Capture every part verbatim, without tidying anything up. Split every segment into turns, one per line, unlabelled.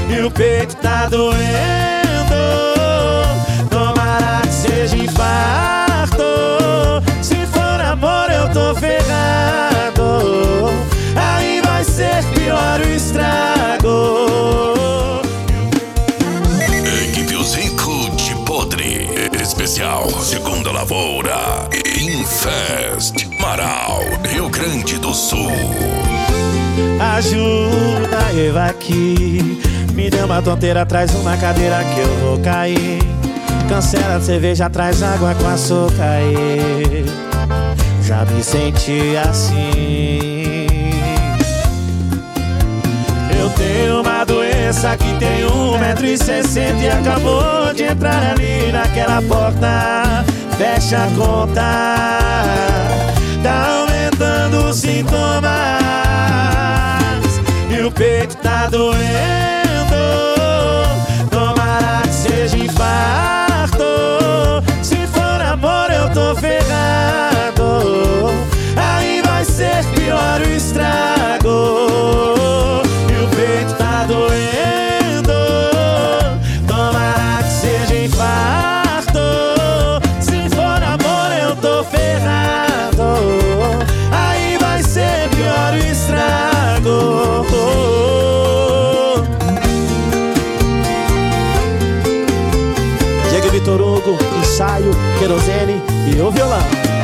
e o peito tá doendo. Tomara que seja infarto. Se for amor eu tô ferrado. Aí vai ser pior o estrago.
Equipe Zico de Podre especial Segunda Lavoura Infest Marau, Rio Grande do Sul.
Ajuda eu aqui. Me dê uma tonteira, traz uma cadeira que eu vou cair. Cancela a cerveja, traz água com açúcar. Já me senti assim. Eu tenho uma doença que tem um metro e sessenta e acabou de entrar ali naquela porta. Fecha a conta. Tá aumentando os sintomas e o peito tá doendo. Tomara que seja infarto. Se for amor eu tô ferrado. Aí vai ser pior o estrago. E o peito tá doendo. Tomara que seja infarto. Se for amor eu tô ferrado. Aí vai ser pior o estrago. Diego Vitor Hugo, ensaio, querosene e o violão.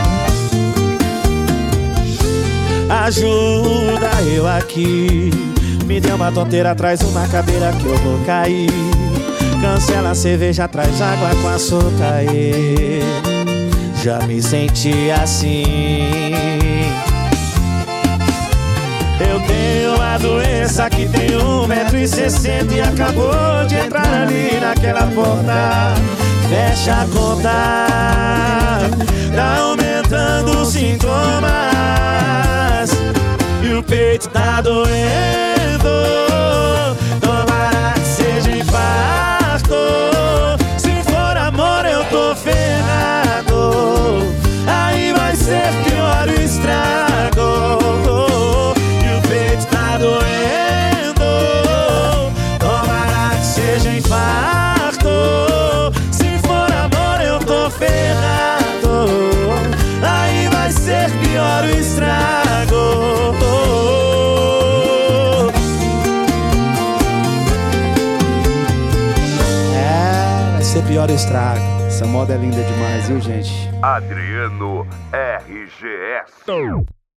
Ajuda eu aqui. Me dê uma tonteira, traz uma cadeira que eu vou cair. Cancela a cerveja, traz água com açúcar. Já me senti assim. Eu tenho uma doença que tem um metro e sessenta e acabou de entrar ali naquela porta. Fecha a conta. Tá aumentando os sintomas e o peito tá doendo. Tomara que seja infarto. Se for amor eu tô ferrado. Aí vai ser pior o estrago. E o peito tá doendo. Tomara que seja infarto. Se for amor eu tô ferrado. Aí vai ser pior o estrago. É, vai ser pior o estrago. Essa moda é linda demais, viu, gente?
Adriano R G S.